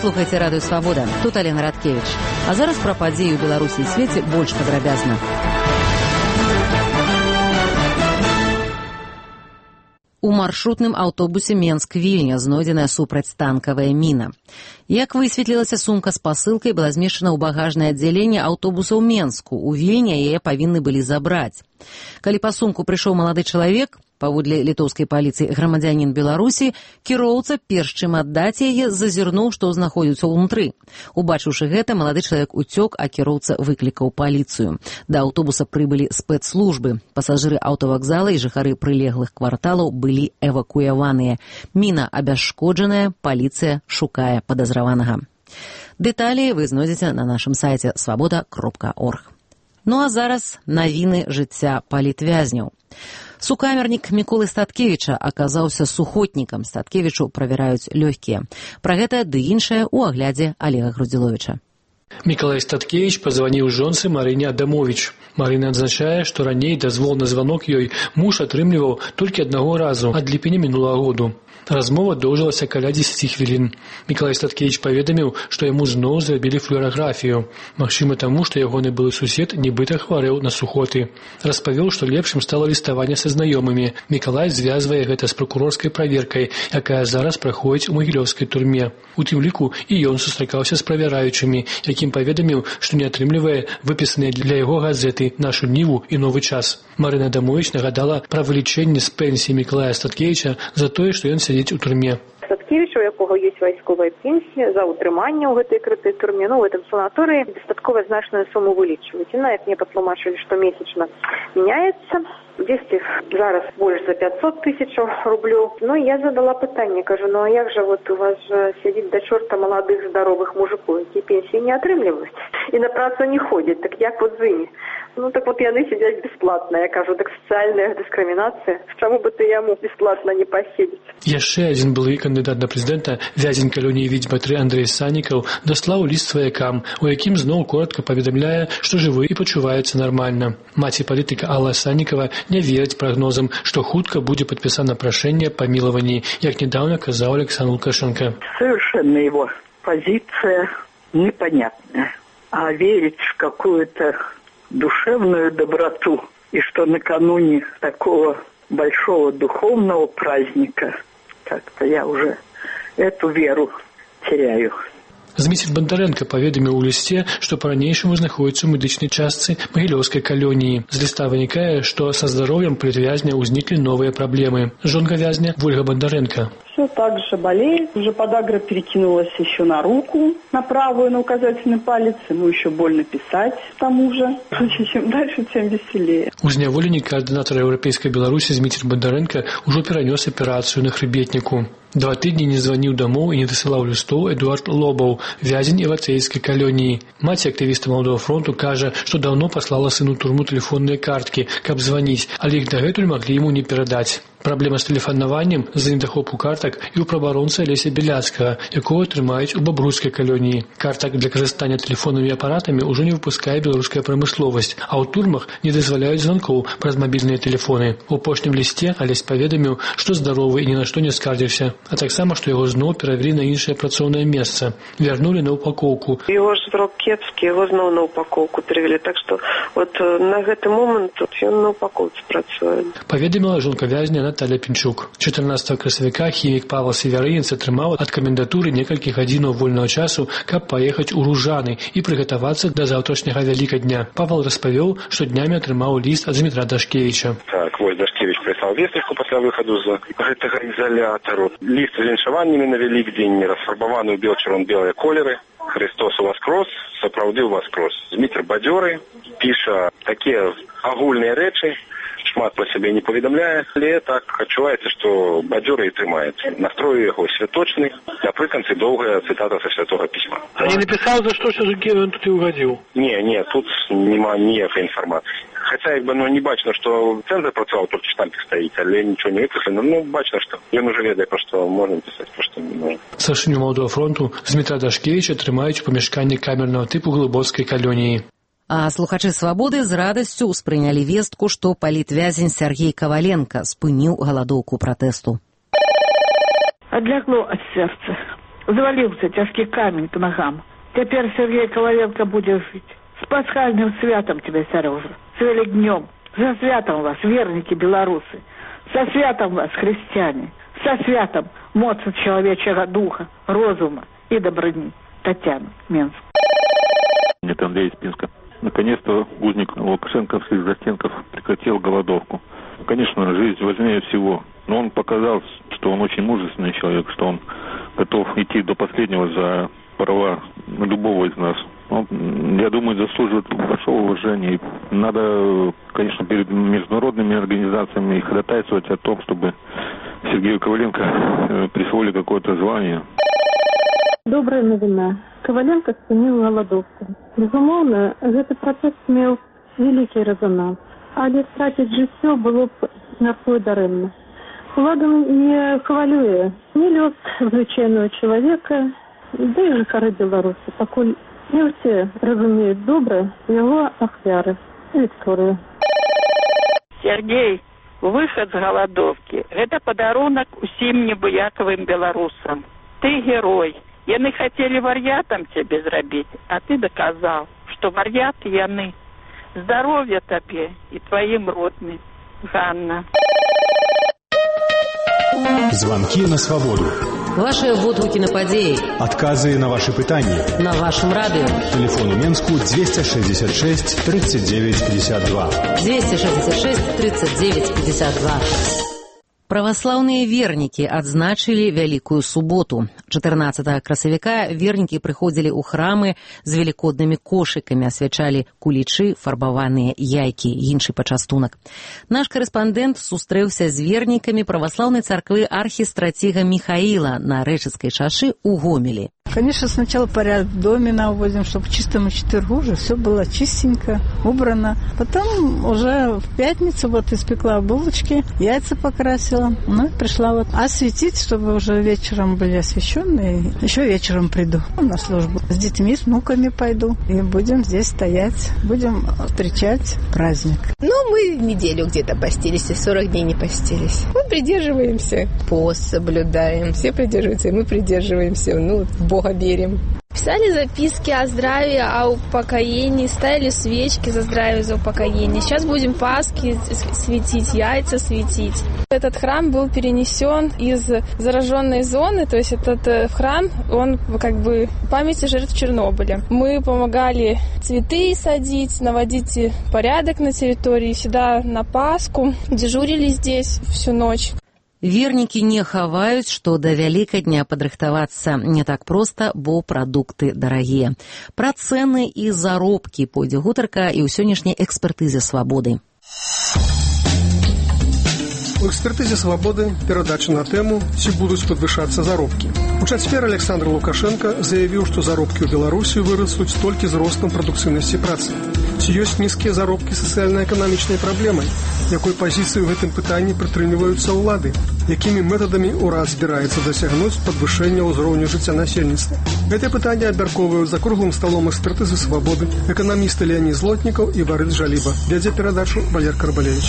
слухаеце радыё «Свабода». Тут Алена Радкевіч. А зараз пра падзеі ў Беларусі і свеце больш падрабязна. У маршрутным аўтобусе Менск-Вільня знойдзеная супрацьтанкавая міна. Як высветлілася, сумка з пасылкай была змешчана ў багажнае аддзяленне аўтобуса ў Менску. У Вільні яе павінны былі забраць. Калі па сумку прыйшоў малады чалавек, паводле літоўскай паліцыі грамадзянін Беларусі, кіроўца, перш чым аддаць яе, зазірнуў, што знаходзіцца ўнутры. Убачыўшы гэта, малады чалавек уцёк, а кіроўца выклікаў паліцыю. Да аўтобуса прыбылі спецслужбы. Пасажыры аўтавакзала і жыхары прылеглых кварталаў былі эвакуяваныя. Міна абясшкоджаная, паліцыя шукае падазраванага. Дэталі вы знойдзеце на нашым сайце свабода.орг. Ну а зараз навіны жыцця палітвязняў. Сукамернік Міколы Статкевіча аказаўся сухотнікам. Статкевічу правяраюць лёгкія. Пра гэта ды іншае ў аглядзе Олега Грудзіловіча. Мікалай Статкевіч пазваніў жонцы Марыне Адамовіч. Марына адзначае, што раней дазвол на званок ёй муж атрымліваў толькі аднаго разу ад ліпеня мінулага году. Размова доўжылася каля 10 хвілін. Мікалай Статкевіч паведаміў, што яму зноў зрабілі флюараграфію. Магчыма таму, што ягоны былы сусед нібыта хварэў на сухоты. Распавёў, што лепшым стала ліставанне са знаёмымі. Мікалай звязвае гэта з пракурорскай праверкай, якая зараз праходзіць у магілёўскай турме. У тым ліку і ён сустракаўся з правяраючымі, якім паведаміў, што не атрымлівае выпісаныя для яго газеты «Нашу Ніву» і «Новы час». Марына Адамовіч нагадала пра вылічэнне з пенсіі Мікалая Статкевіча за тое, што ён сядзіць у турме. Статкевіча, у якога ёсць вайсковая пенсія за ўтрыманне ў гэтай крытай турме, у гэтым санаторыі дастаткова значную суму вылічваюць. І нават мне патлумачылі, што месячна мяняецца. Дзесьці зараз больш за 500 тысяч рублёў. Я задала пытанне, кажу, а як жа у вас сядзіць да чорта маладых здаровых мужикоў, якія пенсіі не атрымліваюць і на працу не ходзяць, так як з імі? Яны сядзяць бесплатна. Я кажу, так сацыяльная дыскрымінацыя. Чаму бы ты яму бесплатна не паседзіць? Яшчэ адзін былы кандыдат на прэзідэнта, вязень калоніі Відзьма-3 Андрэй Саннікаў, даслаў ліст сваякам, у якім зноў коротка паведамляе, што жывы і пачуваецца нармальна. Маці палітыка Алла Саннікава не верыць прагнозам, што хутка будзе падпісана прашэнне о памілаванні, як недавно казаў Александр Лукашенко. Совершенно его позиция непонятная. А верить в какую-то душевную доброту, и что накануне такого большого духовного праздника, как-то я уже эту веру теряю. Зміцер Бандарэнка паведаміў у лісце, што па-ранейшаму знаходіцца ў медычнай частцы магілёўскай калоніі. З ліста вынікае, што са здароўем палітвязня ўзніклі новыя праблемы. Жонка вязня Вольга Бандарэнка. Все так же болеет. Уже подагра перекинулась еще на руку, на правую, на указательный палец. Ему еще больно писать к тому же. Чем дальше, тем веселее. У зняволенні координатора Еўрапейскай Беларусі Зміцер Бандарэнка ўжо перанёс аперацыю на хрыбетніку. 2 тыдні не званіў дамоў і не дасылаў лістоў Эдуард Лобаў, вязень Івацэйскай калоніі. Маці актывіста Маладога фронту кажа, што даўно паслала сыну турму тэлефонныя карткі, каб званіць, але іх дагэтуль маглі яму не перадаць. Праблема з тэлефанаваннем з-за недахопу картак і ў праваабаронцы Алеся Беляцкага, якого трымаюць у Бабруйскай калоніі. Картак для карыстання тэлефоннымі апаратамі ўжо не выпускае беларуская прамысловасць, а ў турмах не дазваляюць званкоў праз мабільныя тэлефоны. У апошнім лісце Алесь паведаміў, што здаровы і ні на што не скардзіўся, а таксама, што яго зноў перавялі на іншае працоўнае месца. Вярнулі на упакоўку. Яго ж зрок кепскі, яго зноў на упакоўку перавялі, так што на гэты момант ён на упакоўцы працуе. Паведаміла жонка вязня Наталья Пінчук. 14 красавіка хімік Павел Северынец атрымаў ад камендатуры некалькі гадзінаў вольнага часу, каб паехаць у Ружаны і прыгатавацца да заўтрашняга Вялікадня. Павел распавёў, што днямі атрымаў ліст ад Змітра Дашкевіча. Так, вось Дашкевіч прыслаў вестачку пасля выхаду з гэтага ізалятару. Ліст з віншаваннямі на Вялікдзень, расфарбаваны ў бел-чырвон-белыя колеры. Христос уваскрос, сапраўды уваскрос. Змітр бадзёры, піша такія агульныя рэчы, шмат про сябе не паведамляе, але так адчуваецца, што бадзёры і трымаецца. Настрой яго святочны, напрыканцы доўгая цытата са святога пісьма. А не напісаў, за што ён тут і угадзіў? Не, тут няма ніякай інфармацыі. Хаця не бачна, што цэнзар працаваў, толькі штампік стаіць, але нічого не выпісана. Бачна, што ён уже ведае, пра што можна пісаць, пра што не можна. Старшыню Маладога фронту Змітра Дашкевіча трымаюць у памяшканні камернага тыпу Глыбоцкай калоніі. А слухачы «Свабоды» з радасцю ўспрынялі вестку, што палітвязень Сергей Каваленка спыніў галадоўку пратэсту. Адлягну ад сэрца. Завалился тяжкий камень к ногам. Теперь Сергей Коваленко будет жить. С пасхальным святом тебя, Сережа. С Великднем. За святом вас, верники белорусы. Со святом вас, христиане. Со святом моца человечего духа, розума и доброты. Татьяна, Минск. Это Андрей из Пинска. Наконец-то узник лукашенковских застенков прекратил голодовку. Конечно, жизнь важнее всего. Но он показал, что он очень мужественный человек, что он готов идти до последнего за права любого из нас. Он, я думаю, заслуживает большого уважения. И надо, конечно, перед международными организациями ходатайствовать о том, чтобы Сергею Коваленко присвоили какое-то звание. Добрая новина. Коваленко спыніў галадоўку. Безумоўна, гэты працэс меў вялікі рэзананс. Але страціць жыццё было б мяркую дарэмна. Уладам не хвалюе ні лёс звычайнага чалавека, да і жыхары Беларуси, пакуль не ўсе разумеюць добра яго ахвяры і гісторыю. Сергей, выход з галадоўкі – гэта падарунак усім небыякавым беларусам. Ты герой. Яны хотели вар'ятам цябе зрабіць, а ты доказал, что вар'яты яны. Здоровья тебе и твоим родным. Ганна. Звонки на свободу. Ваши водгуки на подеи. Отказы на ваши пытания. На вашем радио. Телефон у Менску 266 39 52. 266 39 52. Праваслаўныя вернікі адзначылі Вялікую суботу. 14 красавіка вернікі прыходзілі ў храмы з велікоднымі кошыкамі, асвячалі кулічы, фарбаваныя яйкі і іншы пачастунак. Наш карэспандэнт сустрэўся з вернікамі праваслаўнай царквы архістраціга Михаила на Рэчыцкай шашы ў Гомелі. Конечно, сначала порядок в доме наводим, чтобы к чистому четвергу уже все было чистенько, убрано. Потом уже в пятницу вот испекла булочки, яйца покрасила. Ну и пришла вот осветить, чтобы уже вечером были освещенные. Еще вечером приду на службу. С детьми, с внуками пойду. И будем здесь стоять, будем встречать праздник. Ну, мы неделю где-то постились, и 40 дней не постились. Мы придерживаемся, пост соблюдаем, все придерживаются, и мы придерживаемся, ну, в Бога верим. Писали записки о здравии, о упокоении, ставили свечки за здравие, за упокоение. Сейчас будем Пасхи светить, яйца светить. Этот храм был перенесен из зараженной зоны, то есть этот храм, он как бы памяти жертв Чернобыля. Мы помогали цветы садить, наводить порядок на территории. Сюда на Пасху дежурили здесь всю ночь. Вернікі не хаваюць, што да Вялікадня падрыхтавацца не так проста, бо прадукты дарагія. Пра цэны і заробкі пойдзе гутарка і ў сённяшняй экспертызе «Свабоды». У экспертызе «Свабоды» перадача на тэму, ці будуць падвышацца заробкі. У чацвер Александр Лукашенко заявіў, што заробкі ў Беларусі вырастуць толькі з ростам прадукцыйнасці працы. Ці ёсць нізкія заробкі сацыяльна-эканамічнай праблемай? Якой пазіцыі ў гэтым пытанні прытрымліваюцца ўлады? Якімі метадамі ўрад збіраецца дасягнуць падвышэння ўзроўню жыцця насельніцтва? Гэтае пытанне абмяркоўваюць за круглым сталом экспертызы «Свабоды» эканамісты Леонід Злотнікаў і Барыс Жаліба. Вядзе перадачу Валер Карбалевіч.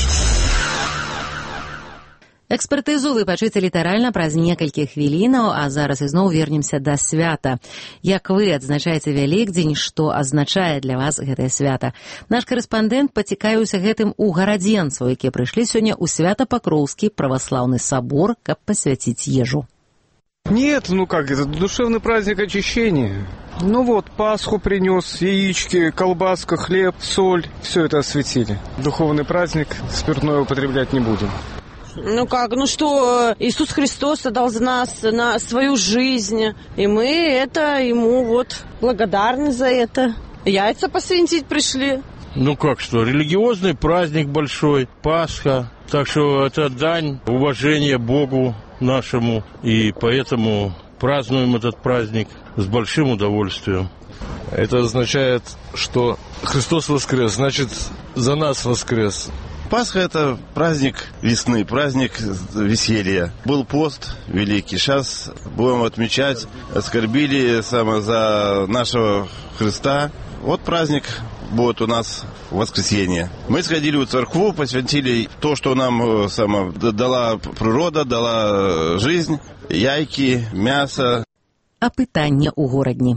Экспертызу вы пачуеце літаральна праз некалькі хвілінаў, а зараз ізноў вернемся да свята. Як вы адзначаеце Вялікдзень, што азначае для вас гэтае свята? Наш карэспандэнт пацікавіўся гэтым у гарадзенцаў, якія прыйшлі сёння ў Свята-Пакроўскі праваслаўны сабор, каб пасвяціць ежу. Нет, ну как, это душевный праздник очищения. Ну вот, Пасху принес, яички, колбаска, хлеб, соль, все это осветили. Духовный праздник, спиртное употреблять не будем. Ну как, ну что, Иисус Христос отдал за нас на свою жизнь, и мы это ему вот благодарны за это. Яйца посвятить пришли. Ну как что, религиозный праздник большой, Пасха, так что это дань уважения Богу нашему, и поэтому празднуем этот праздник с большим удовольствием. Это означает, что Христос воскрес, значит, за нас воскрес. Пасха – это праздник весны, праздник веселья. Был пост великий, сейчас будем отмечать, оскорбили за нашего Христа. Вот праздник будет у нас в воскресенье. Мы сходили в церкву, посвятили то, что нам дала природа, дала жизнь, яйки, мясо. Апытанне ў горадні.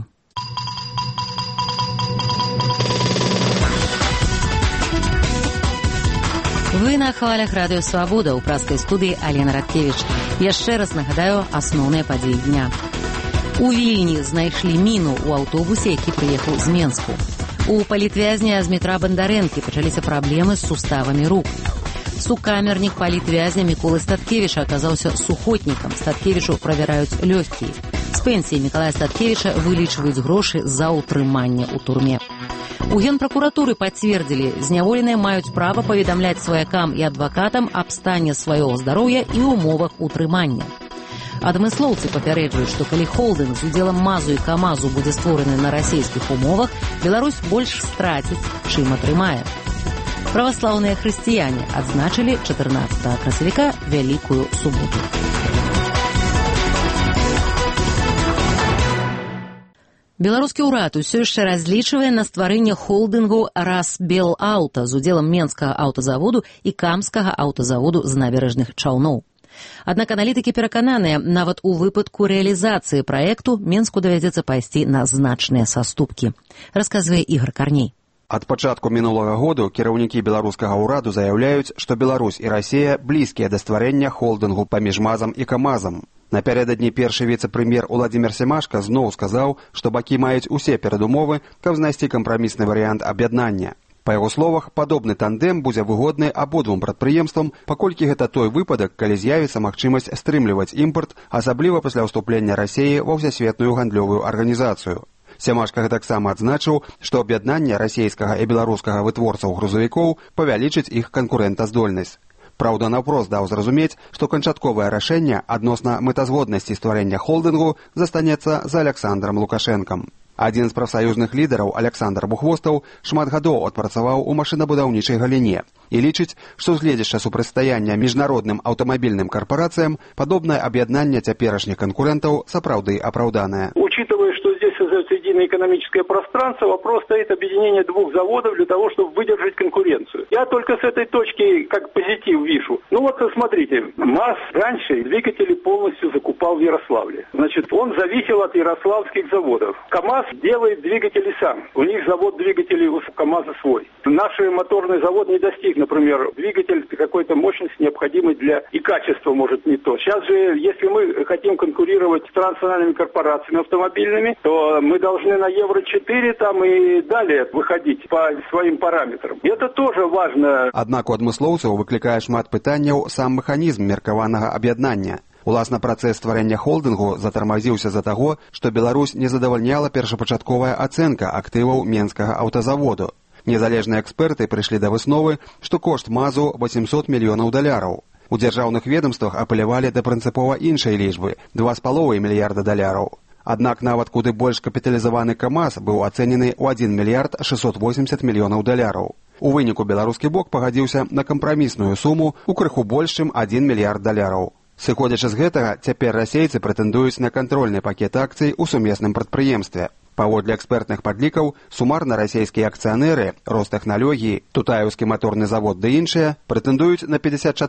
Вы на хвалях радыё «Свабода», ў праскай студыі Алена Радкевіч. Яшчэ раз нагадаю асноўныя падзеі дня. У Вільні знайшлі міну ў аўтобусе, які прыехаў з Менску. У палітвязня з метра Бандарэнкі пачаліся праблемы з суставамі рук. Сукамернік палітвязня Міколы Статкевіча аказаўся сухотнікам. Статкевічу правяраюць лёгкія. З пенсіі Мікалая Статкевіча вылічваюць грошы за ўтрыманне ў турме. У Генпракуратуры пацвердзілі, зняволеныя маюць права паведамляць сваякам і адвакатам аб стане свайго здароўя і ўмовах утрымання. Адмыслоўцы папярэджваюць, што калі холдынг з удзелам МАЗу і КАМАЗу будзе створаны на расійскіх умовах, Беларусь больш страціць, чым атрымае. Праваслаўныя хрысціяне адзначылі 14 красавіка Вялікую суботу. Беларускі ўрад усё яшчэ разлічвае на стварэнне холдынгу «Расбелаўта» з удзелам Менскага аўтазаводу і Камскага аўтазаводу з набярэжных Чаўноў. Аднак аналітыкі перакананыя, нават у выпадку рэалізацыі праекту Менску давядзецца пайсці на значныя саступкі. Расказвае Ігор Карней. Ад пачатку мінулага году кіраўнікі беларускага ўраду заяўляюць, што Беларусь і Расія блізкія да стварэння холдынгу паміж МАЗам і КАМАЗам. Напярэдадні першы віцэ-прэм'ер Уладзімір Семашка зноў сказаў, што бакі маюць усе перадумовы, каб знайсці кампрамісны варыянт аб'яднання. Па яго словах, падобны тандем будзе выгодны абодвум прадпрыемствам, паколькі гэта той выпадак, калі з'явіцца магчымасць стрымліваць імпарт, асабліва пасля ўступлення Расіі ва ўсесветную гандлёвую арганізацыю. Семашка таксама адзначыў, што аб'яднанне расійскага і беларускага вытворцаў грузавікоў павялічыць іх канкурэнтаздольнасць. Праўда, наўпрост даў зразумець, што канчатковае рашэнне адносна мэтазводнасці стварэння холдынгу застанецца за Александрам Лукашэнкам. Адзін з прафсаюзных лідараў, Александр Бухвостаў, шмат гадоў адпрацаваў у машынабудаўнічай галіне і лічыць, што з гледзяча супрацьстаяння міжнародным аўтамабільным карпорацыям падобнае аб'яднанне цяперашніх канкурэнтаў сапраўды апраўданае. Учитывая, что здесь создается единое экономическое пространство, вопрос стоит объединение двух заводов для того, чтобы выдержать конкуренцию. Я только с этой точки как позитив вижу. Ну вот смотрите, МАЗ раньше двигатели полностью закупал в Ярославле. Значит, он зависел от ярославских заводов. КАМАЗ делает двигатели сам. У них завод двигателей у КАМАЗа свой. Наш моторный завод не достиг, например, двигатель какой-то мощности необходимой для и качества может не то. Сейчас же, если мы хотим конкурировать с транснациональными корпорациями автомобильными, то мы должны на Евро-4 там и далее выходить по своим параметрам. И это тоже важно. Аднак у адмыслоўцаў выклікае шмат пытанняў сам механізм меркаванага аб'яднання. Уласна, працэс стварэння холдынгу затармазіўся з-за таго, што Беларусь не задавальняла першапачатковая ацэнка актываў Менскага аўтазаводу. Незалежныя эксперты прыйшлі да высновы, што кошт МАЗу $800 мільёнаў. У дзяржаўных ведомствах апелявалі да прынцыпова іншай лічбы – $2,5 мільярда. Аднак нават куды больш капіталізаваны КАМАЗ быў ацэнены ў $1 680 мільёнаў. У выніку беларускі бок пагадзіўся на кампрамісную суму ў крыху больш, чым $1 мільярд. Сыходзячы з гэтага, цяпер расейцы прэтэндуюць на кантрольны пакет акцый у сумесным прадпрыемстве. Паводле экспертных падлікаў, сумарна расійскія акцыянеры, Ростэхналогіі, Тутаеўскі маторны завод ды іншыя прэтэндуюць на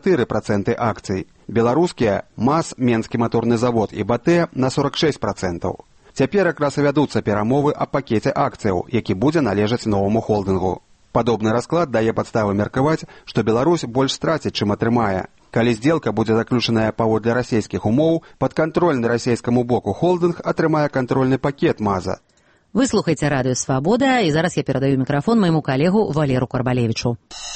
54% акцый. Беларускія, МАЗ, Менскі маторны завод і БАТЭ на 46%. Цяпер якраз і вядуцца перамовы аб пакеце акцыяў, які будзе належаць новаму холдынгу. Падобны расклад дае падставы меркаваць, што Беларусь больш страціць, чым атрымае. Калі здзелка будзе заключаная паводле расійскіх умоў, падкантрольны расійскаму боку холдынг атрымае кантрольны пакет МАЗа. Вы слухаеце радыё «Свабода», і зараз я перадаю мікрафон майму калегу Валеру Карбалевічу.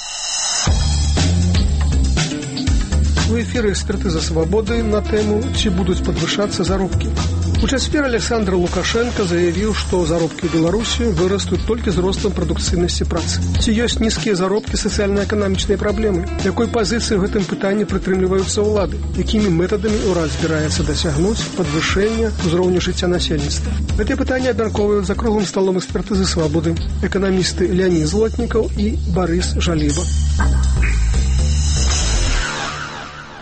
У эфіры «Экспертыза свабоды» на тэму «Ці будуць падвышацца заробкі». У чацвер Александр Лукашенко заявіў, што заробкі ў Беларусі вырастуць толькі з ростам прадукцыйнасці працы. Ці ёсць нізкія заробкі сацыяльна-эканамічныя праблемы? Якой пазіцыі ў гэтым пытанні прытрымліваюцца ўлады? Якімі метадамі ўрад збіраецца дасягнуць падвышэння ўзроўню жыцця насельніцтва? Гэтыя пытанні абмяркоўваюць за круглым сталом «Экспертызы свабоды» эканамісты Леонід Злотнікаў і Барыс Жаліба.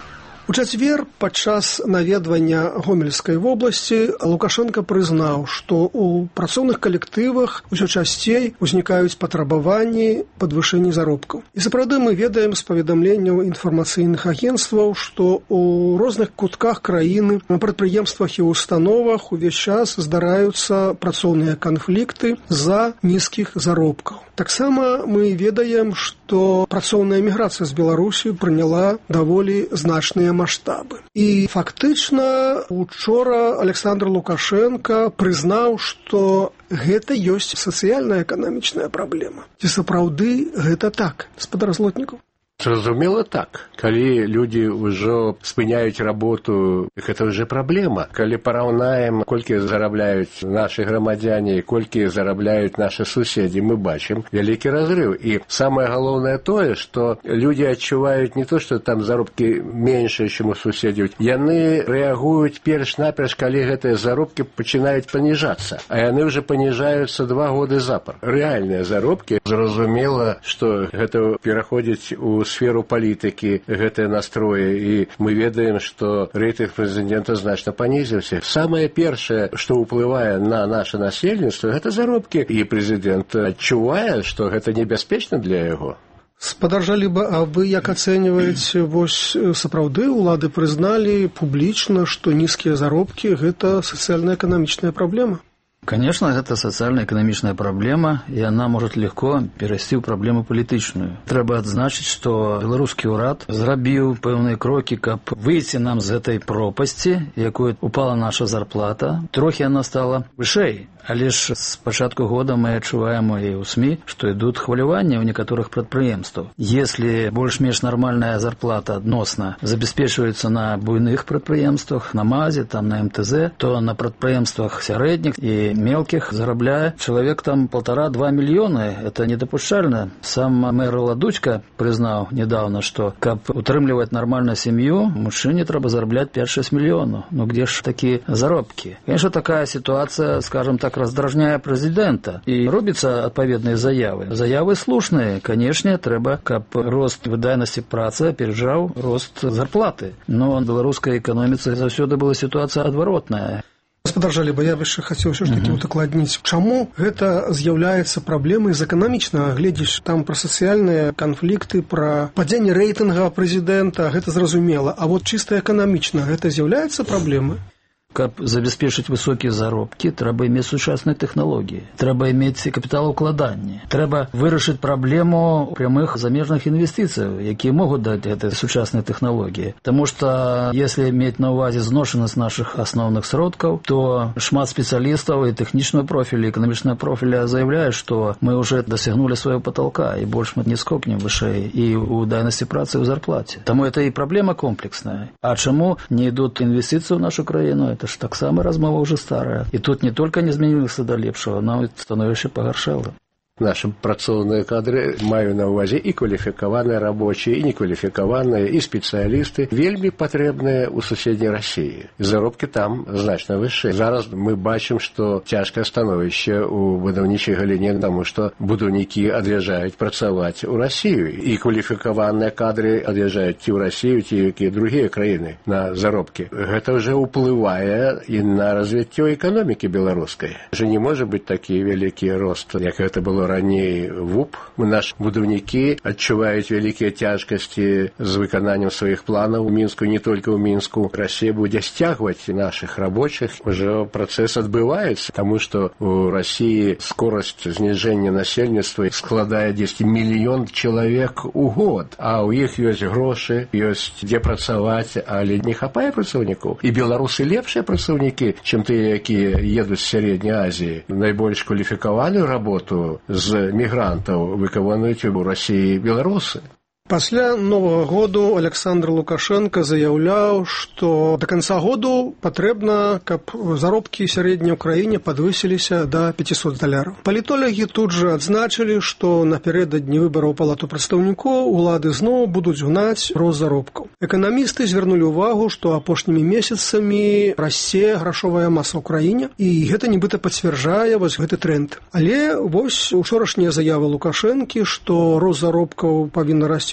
У чацвер падчас наведвання Гомельскай вобласці Лукашенко прызнаў, што ў працоўных калектывах усё часцей узнікаюць патрабаванні падвышэння заробкаў. І сапраўды мы ведаем з паведамленняў інфармацыйных агенцтваў, што ў розных кутках краіны на прадпрыемствах і установах увесь час здараюцца працоўныя канфлікты з-за нізкіх заробкаў. Таксама мы ведаем, што працоўная міграцыя з Беларусі прыняла даволі значныя маштабы. І фактычна учора Александр Лукашенко прызнаў, што гэта ёсць сацыяльна-эканамічная праблема. Ці сапраўды гэта так, гаспадар Злотнікаў? Зразумела так. Калі людзі ўжо спыняюць работу, гэта ўжо праблема. Калі параўнаем, колькі зарабляюць нашы грамадзяне і колькі зарабляюць нашы суседзі, мы бачым вялікі разрыв. І самае галоўнае тое, што людзі адчуваюць не то, што там заробкі меншыя, чым у суседзяў. Яны рэагуюць перш-наперш, калі гэтыя заробкі пачынаюць паніжацца. А яны ўжо паніжаюцца 2 годы запар. Рэальныя заробкі. Зразумела, што гэта пераходзіць у сферу палітыкі, гэтыя настроі, і мы ведаем, што рэйтынг прэзідэнта значна панізіўся. Самае першае, што ўплывае на наша насельніцтва, гэта заробкі. І прэзідэнт адчувае, што гэта небяспечна для яго. Спадар Жаліба, а вы як ацэньваеце, вось сапраўды улады прызналі публічна, што нізкія заробкі – гэта сацыяльна-эканамічная праблема? Конечно, это социально-экономичная проблема, и она может легко перайсці ў праблему палітычную. Трэба адзначыць, што беларускі ўрад зрабіў пэўныя крокі, каб выйти нам з гэтай пропасці, якой упала наша зарплата. Трохі она стала вышэй. Але ж з пачатку года мы адчуваем і ў СМІ, што ідуць хваляванні ў некаторых прадпрыемстваў. Если больш-менш нармальная зарплата адносна забяспечваецца на буйных прадпрыемствах, на МАЗе, там на МТЗ, то на прадпрыемствах сярэдніх і мелкіх зарабляе чалавек там 1,5–2 мільёны. Это недапушчальна. Сам мэр Ладучка прызнаў недавно, што каб утрымліваць нармальную сям'ю, мужчыне трэба зарабляць 5–6 мільёнаў. Ну где ж такія заробкі? Конечно, такая ситуация, скажем так, раздражняе прэзідэнта, і робіцца адпаведныя заявы. Заявы слушныя, канешне, трэба, каб рост выдайнасці працы аперджаў рост зарплаты. Но в беларускай эканоміцы заўсёды была сітуацыя адваротная. Гаспадар Жаліба, я яшчэ хацеў ўсё ж такі удакладніць. Чаму гэта з'яўляецца праблемай з эканамічнага гледзяч? Там пра сацыяльныя канфлікты, пра падзенне рэйтынга прэзідэнта, гэта зразумела. А вот чыста эканамічна гэта з'яўляецца праблемай? Каб забяспечыць высокія заробкі, трэба мець сучасныя тэхналогіі, трэба мець капіталаўкладанне, трэба вырашыць праблему прямых замежных інвестыцыяў, якія могуць даць гэтыя сучасныя тэхналогіі. Таму што, если мець на ўвазе зношанасць нашых асноўных сродкаў, то шмат спецыялістаў і тэхнічнага профіля, эканамічнага профіля заяўляюць, што мы ўжо дасягнулі свайго паталка, і больш мы не скокнем вышэй і ў дайнасці працы ў зарплаце. Таму это і праблема комплексная. А чаму не ідуць інвестыцыі ў нашу краіну? Это ж таксама размова ўжо старая. І тут не толькі не змянілася да лепшага, но і становішча пагаршала. Наши працоўныя кадры, маю на ўвазе і кваліфікаваныя рабочыя, і некваліфікаваныя, і спецыялісты, вельмі патрэбныя ў суседняй Расіі. Заробкі там значна вышэй. Зараз мы бачым, што цяжкае становішча ў будаўнічай галіне, таму што будаўнікі ад'язджаюць працаваць у Расію, і кваліфікаваныя кадры ад'язджаюць ці ў Расію, ці якія другія краіны на заробкі. Гэта ўжо ўплывае і на развіццё эканомікі беларускай. Уже не можа быць такі вялікі рост, як гэта было раней ВУП. Наши будаўнікі адчуваюць вялікія цяжкасці з выкананнем сваіх планаў у Мінску, не толькі ў Мінску. Расія будзе сцягваць наших рабочих. Уже працэс адбываецца, таму што у Расіі скорасць зніжэння насельніцтва складае 10 мільён чалавек у год, а ў іх ёсць грошы, ёсць дзе працаваць, але не хапае працаўнікаў. І беларусы лепшыя працаўнікі, чым тыя, якія едуць з сярэдняй Азіі. Найбольш кваліфікаваную работу з мігрантаў выконваюць у Расіі беларусы. Пасля Новага году Александр Лукашенко заяўляў, што да канца году патрэбна, каб заробкі сярэднія ў краіне падвысіліся да $500. Палітолагі тут жа адзначылі, што напярэдадні выбараў палату прадстаўнікоў улады зноў будуць гнаць рост заробкаў. Эканамісты звярнулі ўвагу, што апошнімі месяцамі расце грашовая маса ў краіне, і гэта нібыта пацвярджае вось гэты тренд. Але вось учорашнія заявы Лукашэнкі, што рост заробкаў павінна расці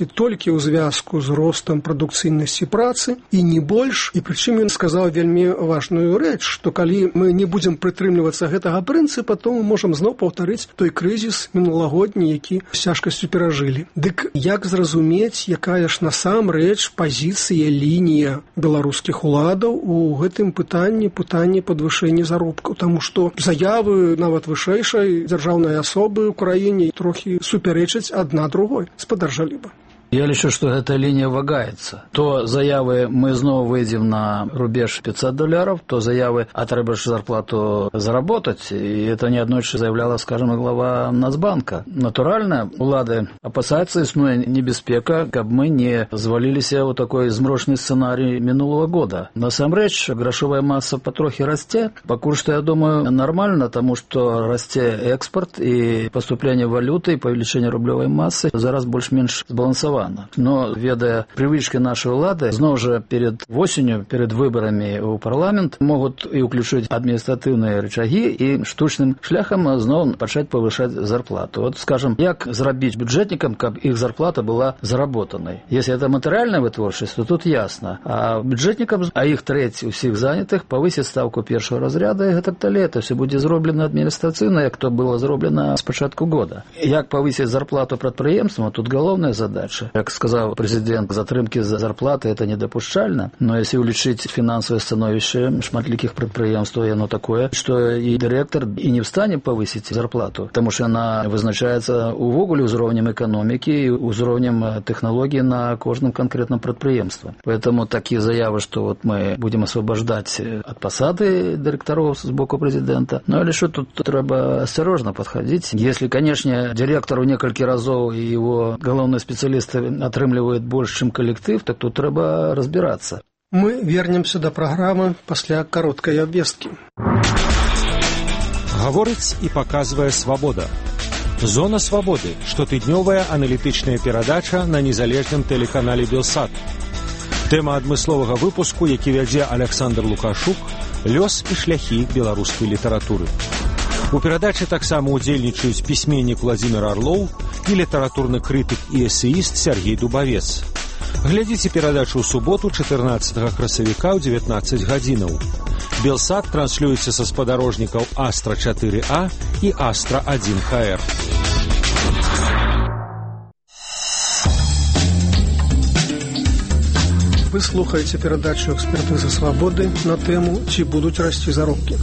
вырасці толькі ў звязку з ростам прадукцыйнасці працы і не больш. І прычым ён сказаў вельмі важную рэч, што калі мы не будзем прытрымлівацца гэтага прынцыпа, то мы можам зноў паўтарыць той крызіс мінулагодні, які з цяжкасцю перажылі. Дык як зразумець, якая ж насамрэч пазіцыя, лінія беларускіх уладаў у гэтым пытанні падвышэння заробкаў? Таму што заявы нават вышэйшай дзяржаўнай асобы ў краіне трохі супярэчаць адна другой. Спадаржалі бы. Я лічу, што гэта лінія вагаецца. То заявы мы зноў выйдзем на рубеж $500, то заявы, а трэба ж зарплату заработаць. І это неаднойчы заявляла, скажем, глава Нацбанка. Натуральна, улады апасаюцца, існуе небяспека, каб мы не зваліліся ў такой змрочны сцэнарый мінулого года. Насамрэч, грашовая маса патрохі расце. Пакуль што, я думаю, нармальна, таму што расце экспорт і паступленне валюты, і павелічэнне рублёвай масы зараз больш-менш збалансавана. Но, ведая привычки нашей улады, зноў жа перед осенью, перед выборами в парламент могут и уключить административные рычаги и штучным шляхом зноў пачаць повышать зарплату. Вот, скажем, як зрабіць бюджетникам, каб их зарплата была заработанной. Если это материальная вытворчасць, то тут ясно. А бюджетникам, а их треть усіх занятых, повысить ставку первого разряда и гэтак далее. Это все будет зроблено административно, як то было зроблено с початку года. Як повысить зарплату прадпрыемствам, тут головная задача. Как сказал президент, затрымки за зарплаты это недопушчальна, но если улучшить финансовое становище шматлікіх прадпрыемстваў, оно такое, что и директор и не встане повысить зарплату, потому что она вызначается увогуле узроўнем экономики и узроўнем технологий на кожным конкретном прадпрыемстве. Поэтому такие заявы, что вот мы будем освобождать от посады директоров с боку президента, но или что тут треба осторожно подходить. Если, конечно, директору некалькі разоў и его головные специалисты атрымліваюць больш, чым калектыў, так тут трэба разбірацца. Мы вернемся да праграмы пасля кароткай абвесткі. Гаворыць і паказвае свабода. Зона свабоды. Штотыднёвая аналітычная перадача на незалежным тэлеканале Белсат. Тэма адмысловага выпуску, які вядзе Александр Лукашук, лёс і шляхі беларускай літаратуры. У перадачы таксама удзельнічаюць пісьменнік Владзімир Арлоў і літаратурны крытык і эсеіст Сергей Дубавец. Глядзіце перадачу ў суботу 14 красавіка ў 19 гадзінаў. Белсат транслюецца са спадарожнікаў Астра 4А і Астра 1ХР. Вы слухаеце перадачу «Экспертызы свабоды» на тэму «Ці будуць расці заробкі».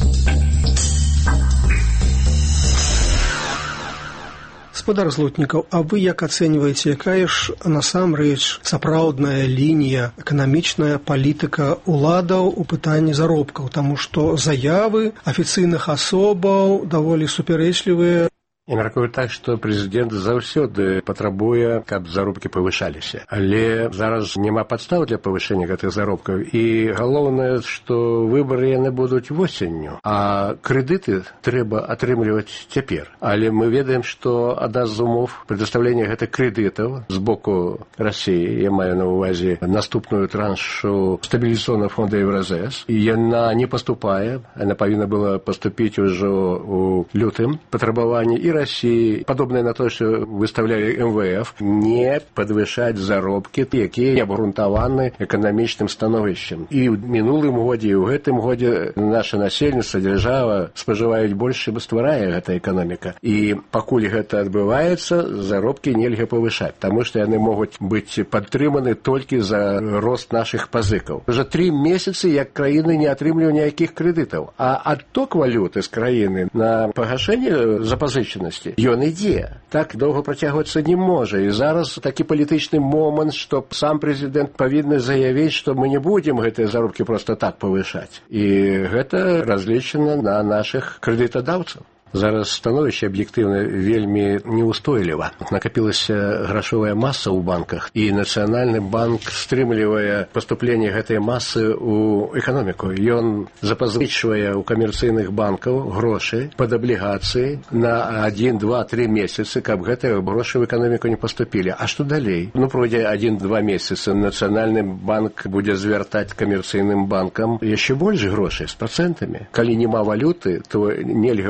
Гаспадар Злотнікаў, а вы як ацэньваеце, якая ж насамрэч сапраўдная лінія, эканамічная палітыка уладаў у пытанні заробкаў? Таму што заявы афіцыйных асобаў даволі супярэчлівыя. Я мяркую так, што прэзідэнт заўсёды патрабуе, каб заробкі павышаліся. Але зараз няма падстаў для павышэння гэтых заробкаў. І галоўнае, што выбары яны будуць восенню, а крэдыты трэба атрымліваць цяпер. Але мы ведаем, што адна з умоў прадастаўлення гэтых крэдытаў з боку Расіі, я маю на ўвазе наступную траншу стабілізацыйнага фонда Евразэс, і яна не паступае, яна павінна была паступіць ужо ў лютым. Патрабаванні і России, подобное на то, что выставляли МВФ, не подвышать заробки, якія не абгрунтаваны эканамічным становішчам. І ў мінулым годзе, і ў гэтым годзе наша насельніцтва, дзяржава спажываюць больш, чым стварае гэта эканоміка. І пакуль гэта адбываецца, заробкі нельга павышаць, таму што яны могуць быць падтрыманы толькі за рост нашых пазыкаў. Уже 3 месяцы, як краіны не атрымліваюць ніякіх крэдытаў, а адток валюты з краіны на пагашэнне запазычанасці ён ідзе. Так доўга працягвацца не можа. І зараз такі палітычны момант, што сам прэзідэнт павінны заявіць, што мы не будзем гэтыя заробкі проста так павышаць. І гэта разлічана на нашых крэдытадаўцаў. Зараз становішча аб'ектыўна вельмі неустойліва. Накапілася грашовая маса ў банках, і Нацыянальны банк стрымлівае паступленне гэтай масы ў эканоміку. Ён запазычвае ў камерцыйных банкаў грошы пад аблігацыі на 1, 2, 3 месяцы, каб гэтыя грошы ў эканоміку не паступілі. А што далей? Пройдзе 1-2 месяцы, Нацыянальны банк будзе звяртаць камерцыйным банкам яшчэ больш грошай з працэнтамі. Калі няма валюты, то нельга утрымаць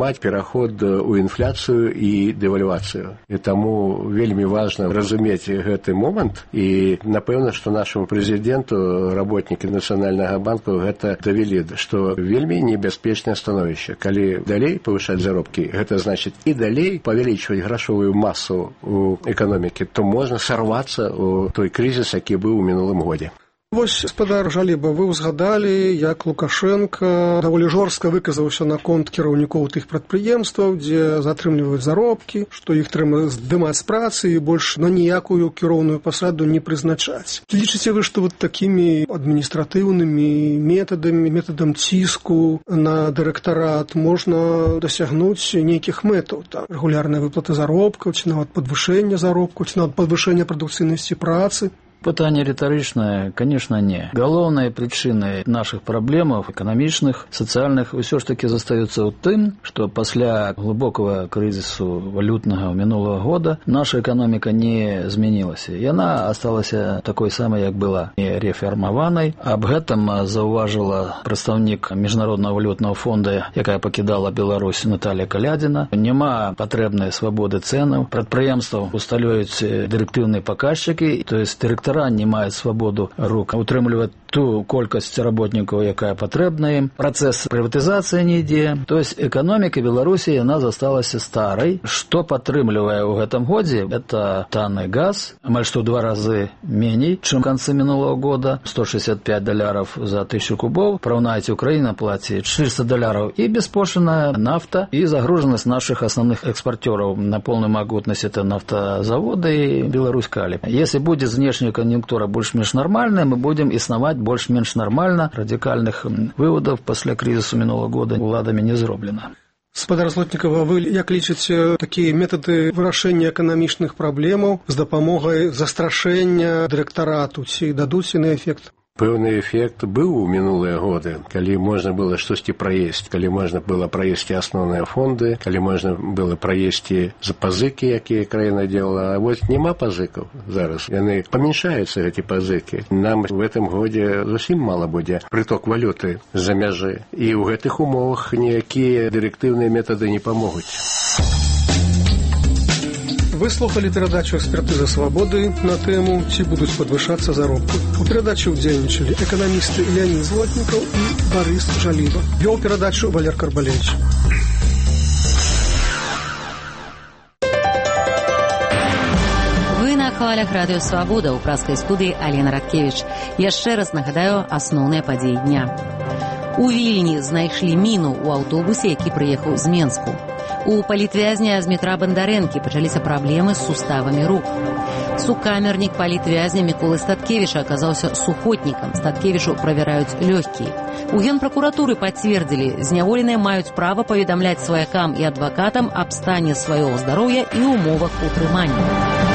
абмежаваць пераход у інфляцыю і дэвальвацыю. І таму вельмі важна разумець гэты момант, і напэўна, што нашаму прэзідэнту работнікі Нацыянальнага банку гэта давялі, што вельмі небяспечнае становішча. Калі далей павышаць заробкі, гэта значыць і далей павялічваць грашовую масу ў эканомікі, то можна сарвацца ў той крызіс, які быў у мінулым годзе. Вось, гаспадар Жаліба, вы ўзгадалі, як Лукашенко даволі жорстка выказаўся наконт кіраўнікоў тых прадпрыемстваў, дзе затрымліваюць заробкі, што іх трэба здымаць з працы і больш на ніякую кіроўную пасаду не прызначаць. Лічыце вы, што вот такімі адміністратыўнымі метадам ціску на дырэктарат можна дасягнуць нейкіх мэтаў, там, рэгулярная выплата заробкаў, ці нават падвышэння заробкаў, ці нават падвышэння прадукцыйнасці працы? Пытанне рытарычнае, конечно, не. Галоўнай прычынай нашых праблемаў эканамічных, сацыяльных ўсё ж таки застаюцца ў тым, што пасля глыбокага крызісу валютнага мінулага года наша эканоміка не змянілася. Яна асталася такой самай, як была, не рэфармаванай. Аб гэтым заўважыла прадстаўнік Міжнароднага валютнага фонда, якая пакідала Беларусь, Наталья Калядзіна. Няма патрэбнай свабоды цэнаў. Прадпрыемстваў усталююць дырэктыўныя паказчыкі, то есть дырэктары не маюць свабоду рук утрымліваць ту колькасць работнікаў, якая патрэбна ім. Працэс прыватызацыі не ідзе. То есть эканоміка Беларусі, яна засталася старай. Што падтрымлівае ў гэтым годзе? Это танны газ, амаль што 2 разы меней, чым у канцы мінулого года. $165 за 1000 кубоў. Параўнайце, Украіна плаціць $400 і беспошлінная нафта, і загружанасць нашых асноўных экспарцёраў на полную магутнасць это нафтазаводы і Беларусь Калі. Если будзе знешняя конъюнктура больш-менш нармальная, мы будем існаваць больш-менш нармальна. Радикальных выводов пасля кризису минулого года уладами не зроблена. Гаспадар Злотнікова, вы як лічыце такія метады вырашэння эканамічных праблемаў з дапамогай застрашэння дырэктарату, ці дадуць яны эфект? Пэўны эфект быў у мінулыя годы, калі можна было штосьці праесці, калі можна было праесці асноўныя фонды, калі можна было праесці запазыкі, якія краіна делала. А вось няма пазыкаў зараз. Яны памяншаюцца, гэты пазыкі. Нам в гэтым годзе зусім мала будзе прыток валюты з-за мяжы. І ў гэтых умовах ніякія дырэктыўныя метады не памогуць. Вы слухали перадачу «Экспертыза свабоды» на тему «Ці будуць падвышацца заробкі». У перадачы ўдзельнічалі эканамісты Леонид Злотнікаў і Борис Жаліба. Вёў перадачу Валер Карбалевич. Вы на хвалях радыё «Свабода», у праскай студыі Алена Радкевіч. Яшчэ раз нагадаю асноўныя падзеі дня. У Вільні знайшлі міну ў аўтобусе, які прыехаў з Менску. У палітвязня з метра Бандарэнкі пачаліся праблемы з суставамі рук. Сукамернік палітвязня Міколы Статкевіча аказаўся сухотнікам. Статкевічу правяраюць лёгкія. У Генпракуратуры пацвердзілі, зняволеныя маюць права паведамляць сваякам і адвакатам аб стане сваёго здароўя і ўмовах утрымання.